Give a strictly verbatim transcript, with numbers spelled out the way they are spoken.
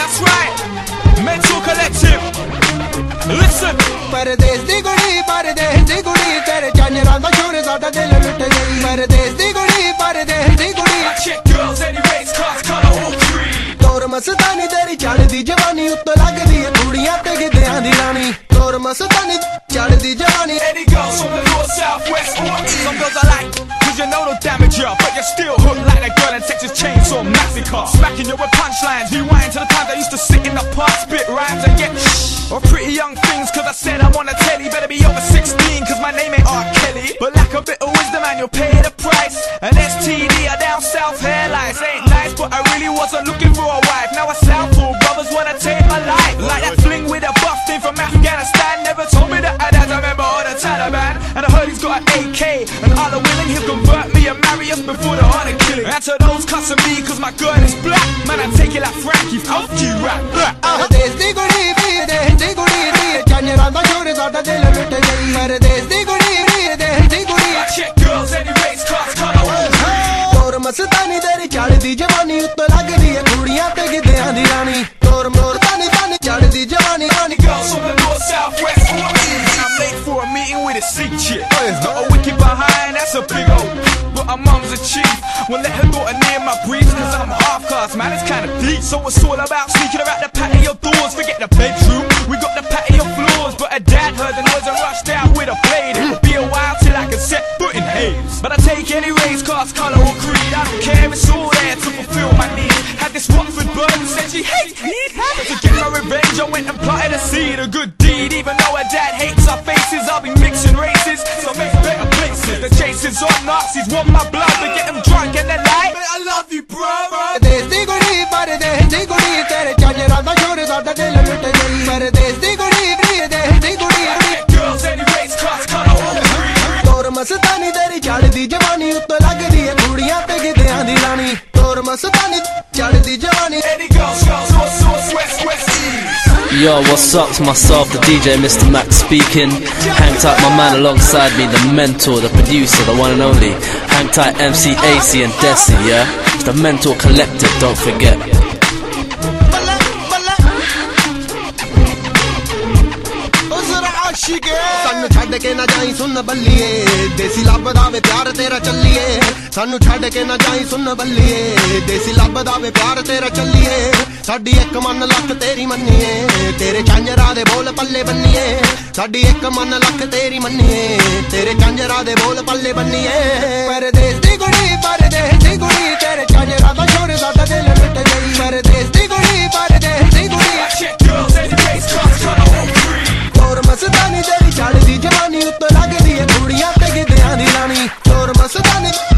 that's right. Mental Collective. Listen. परदेस दी कुड़ी परदेस दी कुड़ी तेरे चांजरां दा शोर साडा दिल लुट गई परदेस दी कुड़ी परदेस दी कुड़ी I check girls any race class color all three. तोर मस्तानी तेरी चढ़दी जवानी उत्ते लगदी है कुड़ियां ते गिद्धियां दी रानी तोर मस्तानी चढ़दी जवानी Any girls from the north, south, west or east. Some girls I like, cause you know they'll damage ya, but you're still hooked like that girl in Texas Chainsaw Massacre. Smacking you with punchlines, rewind to the times I used to sit in the park, spit rhymes and get or pretty young things, cause I said I'm on the telly. Better be over sixteen, cause my name ain't R. Kelly. But lack a bit of wisdom and you'll pay the price. An S T D, a down south hairlines. Ain't nice, but I really wasn't looking for a wife. Now I Southall brothers wanna take my life. Like that fling with a buff thing from Afghanistan. Never told me that I'd have to remember all the Taliban. And I heard he's got an A K, and Allah willing he'll convert me and marry us before the honor killing. And to those cussing me, cause my girl is black, man I take it like Frankie, fuck you rap. परदेस दी कुड़ी परदेस दी कुड़ी तेरे चांजरां दा शोर साडा दिल लुट गई परदेस दी कुड़ी परदेस दी कुड़ी I check girls any race class color all three. तोर मस्तानी तेरी चढ़दी जवानी उत्ते लगदी है कुड़ियां ते गिद्धियां दी रानी तोर मोर तानी तानी चढ़दी जवानी रानी Girls from the north, south, west or east. And I'm late for a meeting with a sick chick. Got a wicked behind, that's a big old. But her mum's a chief. Won't let her daughter near my briefs, cause I'm half caste, man, it's kinda deep. So it's all about sneaking her out the patio doors. Forget the bedroom, we got the patio floors. But her dad heard the noise and rushed out with a blade. It'll be a while till I can set foot in Hayes. But I take any race, class, colour or creed. I don't care, it's all there to fulfill my needs. Had this Watford bird who said she hates me. But to get my revenge, I went and planted a seed, a good deed. Even though her dad hates our faces, I'll be mixing races, so make better places. The chasers on Nazis want my blood, to get them drunk and they like, man, I love you, bro. परदेस दी कुड़ी परदेस दी कुड़ी तेरे चांजरां दा शोर साडा दिल लुट गई परदेस दी कुड़ी परदेस दी कुड़ी Girls any race class color all three. तोर मस्तानी तेरी चढ़दी जवानी उत्ते लगदी है कुड़ियां ते गिद्धियां दी रानी तोर मस्तानी चढ़दी जवानी Any girls, girls, north, south, west, west, east. Yo, what's up? It's myself, the D J, Mister Max speaking. Hang tight, my man alongside me, the mentor, the producer, the one and only. Hang tight, M C A C and Desi, yeah? It's the Mental Collective, don't forget. सानू छड़ के ना जाई सुन बल्लिए देसी लभदा वे प्यार तेरा चलिए सानू छड़ के ना जाई सुन बल्लिए देसी लभदा वे प्यार तेरा चलिए साडी एक मन लख तेरी मन्निए तेरे झांजरा दे बोल पल्ले बन्निए साडी एक मन लख तेरी मन्निए तेरे झांजरा दे बोल पल्ले बन्निए परदेस दी कुड़ी परदेस दी कुड़ी तेरे झांजरा दा शोर साडा दिल लुट गई परदेस दी कुड़ी परदेस दी कुड़ी I check girls any race class color all three. तोर मस्तानी तेरी चढ़दी जवानी उत्ते लगदी है कुड़ियां ते गिद्धियां दी रानी तोर मस्तानी